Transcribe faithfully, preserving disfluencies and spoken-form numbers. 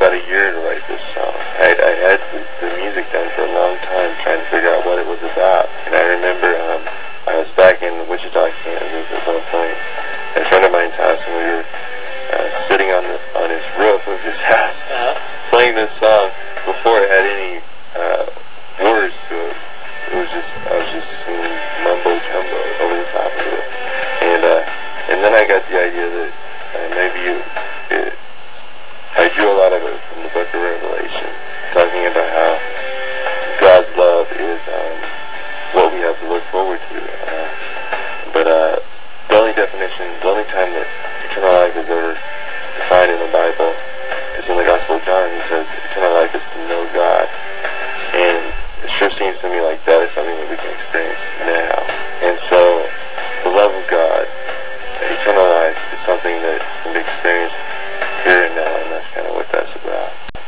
about a year to write this song. I, I had the, the music done for a long time, trying to figure out what it was about. And I remember um, I was back in Wichita, Kansas at one point, at a friend of mine's house, and we were uh, sitting on the, on his roof of his house, Uh-huh. playing this song before it had any uh, words to it. It was just, I was just singing mumbo jumbo over the top of it. And, uh, and then I got the idea that uh, maybe it, it, I drew a lot of it from the book of Revelation, talking about how God's love is um, what we have to look forward to. Uh, but uh, the only definition, the only time that eternal life is ever defined in the Bible is in the Gospel of John. He says eternal life is to know God. And it sure seems to me like that is something that we can experience now. And so the love of God, eternal life, is something that can be experienced here and